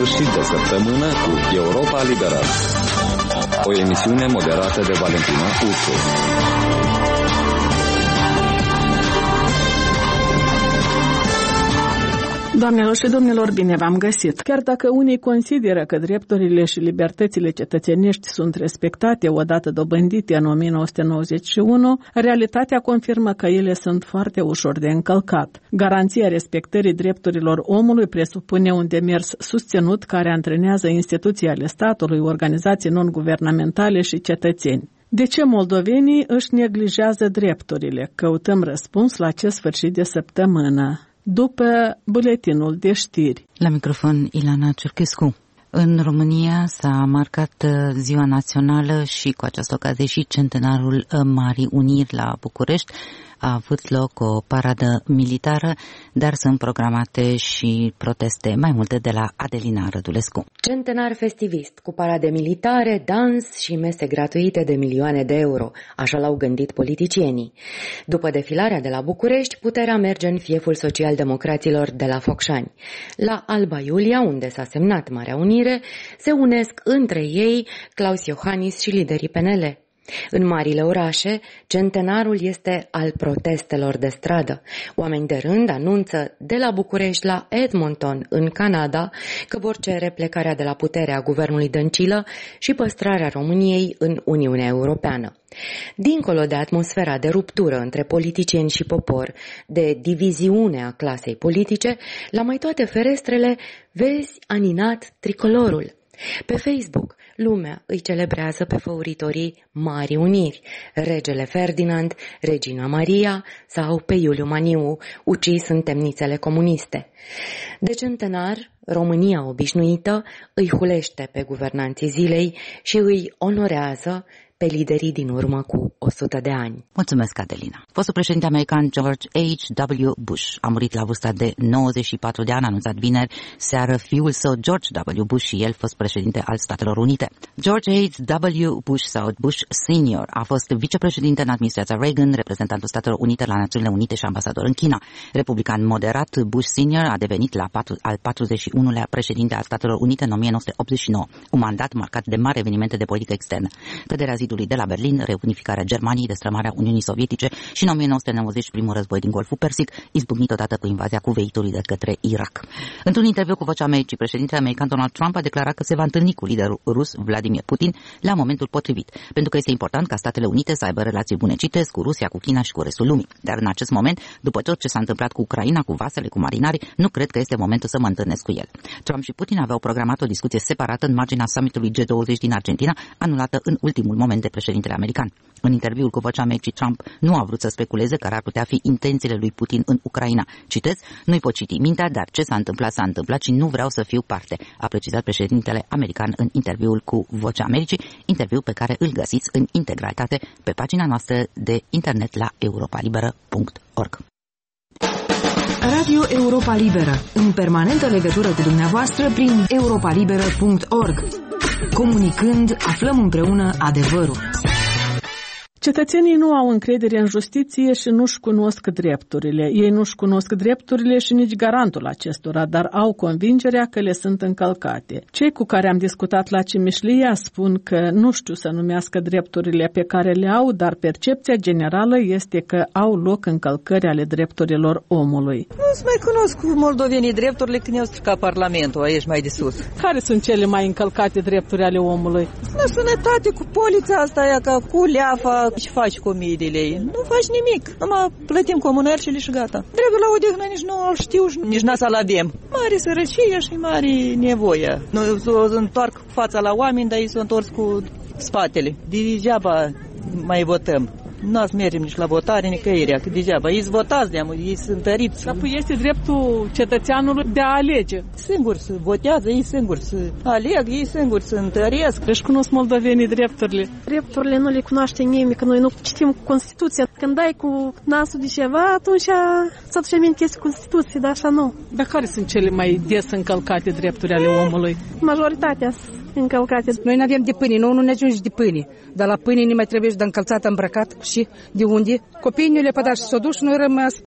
sfârșit de săptămână cu Europa Liberă. O emisiune moderată de Valentina Ursu. Doamnelor și domnilor, bine v-am găsit! Chiar dacă unii consideră că drepturile și libertățile cetățenești sunt respectate odată dobândite în 1991, realitatea confirmă că ele sunt foarte ușor de încălcat. Garanția respectării drepturilor omului presupune un demers susținut care antrenează instituții ale statului, organizații non-guvernamentale și cetățeni. De ce moldovenii își neglijează drepturile? Căutăm răspuns la acest sfârșit de săptămână, după buletinul de știri. La microfon Ilana Cerchescu. În România s-a marcat Ziua Națională și cu această ocazie și centenarul Marii Uniri la București. A avut loc o paradă militară, dar sunt programate și proteste, mai multe de la Adelina Rădulescu. Centenar festivist, cu parade militare, dans și mese gratuite de milioane de euro, așa l-au gândit politicienii. După defilarea de la București, puterea merge în fieful social-democraților de la Focșani. La Alba Iulia, unde s-a semnat Marea Unire, se unesc între ei Claus Iohannis și liderii PNL. În marile orașe, centenarul este al protestelor de stradă. Oameni de rând anunță de la București la Edmonton, în Canada, că vor cere plecarea de la putere a guvernului Dăncilă și păstrarea României în Uniunea Europeană. Dincolo de atmosfera de ruptură între politicieni și popor, de diviziune a clasei politice, la mai toate ferestrele vezi aninat tricolorul. Pe Facebook, lumea îi celebrează pe făuritorii Marii Uniri, regele Ferdinand, regina Maria sau pe Iuliu Maniu, ucis în temnițele comuniste. De centenar, România obișnuită îi hulește pe guvernanții zilei și îi onorează pe liderii din urmă cu 100 de ani. Mulțumesc, Adelina. Fostul președinte american George H.W. Bush a murit la vârsta de 94 de ani, anunțat vineri seară fiul său George W. Bush și el fost președinte al Statelor Unite. George H.W. Bush sau Bush Senior a fost vicepreședinte în administrația Reagan, reprezentantul Statelor Unite la Națiunile Unite și ambasador în China. Republican moderat, Bush Senior a devenit al 41-lea președinte al Statelor Unite în 1989, un mandat marcat de mari evenimente de politică externă. Căderea zidului de la Berlin, reunificarea Germaniei, destrămarea Uniunii Sovietice și în 1990 primul război din Golful Persic, izbucnit odată cu invazia Kuwaitului de către Irak. Într-un interviu cu Vocea Americii, președintele american Donald Trump a declarat că se va întâlni cu liderul rus Vladimir Putin la momentul potrivit, pentru că este important ca Statele Unite să aibă relații bune, citesc, cu Rusia, cu China și cu restul lumii. Dar în acest moment, după tot ce s-a întâmplat cu Ucraina, cu vasele, cu marinari, nu cred că este momentul să mă întâlnesc cu el. Trump și Putin aveau programat o discuție separată în marginea summitului G20 din Argentina, anulată în ultimul moment de președintele american. În interviul cu Vocea Americii, Trump nu a vrut să speculeze care ar putea fi intențiile lui Putin în Ucraina. Citez, nu-i pot citi mintea, dar ce s-a întâmplat și nu vreau să fiu parte, a precizat președintele american în interviul cu Vocea Americii, interviu pe care îl găsiți în integralitate pe pagina noastră de internet la europalibera.org. Radio Europa Liberă, în permanentă legătură cu dumneavoastră prin europalibera.org. Comunicând, aflăm împreună adevărul. Cetățenii nu au încredere în justiție și nu-și cunosc drepturile. Ei nu-și cunosc drepturile și nici garantul acestora, dar au convingerea că le sunt încălcate. Cei cu care am discutat la Cimișlia spun că nu știu să numească drepturile pe care le au, dar percepția generală este că au loc încălcări ale drepturilor omului. Nu-ți mai cunosc moldovenii drepturile când i-au stricat Parlamentul aici mai de sus. Care sunt cele mai încălcate drepturi ale omului? La sănătate, cu polița asta aia, ca cu leafa. Ce faci cu miile de lei? Nu faci nimic. Numai plătim comunărcile și gata. Dreptul la odihnă nici nu îl știu și nici n-a să-l avem. Mare sărăcie și mare nevoie. Noi o întoarc fața la oameni, dar ei s-au întors cu spatele. Degeaba mai votăm. Nu ați mergem nici la votare, nicăieri, că degeaba. Ei votați de-amul, ei sunt întăriți. Dar este dreptul cetățeanului de a alege. Singuri să votează, ei singuri să aleg, ei singuri să întăresc. Își cunosc moldovenii drepturile. Drepturile nu le cunoaște nimeni, că noi nu citim Constituția. Când dai cu nasul de ceva, atunci să aduce aminte că este Constituție, dar așa nu. Dar care sunt cele mai des încălcate drepturi ale omului? Majoritatea încălcate. Noi nu avem de pâine, nu ne ajunge de pâine. Dar la pâine ne mai trebuie de încălțat, îmbrăcat și de unde. Copiii nu le pădași s-o duc și noi rămas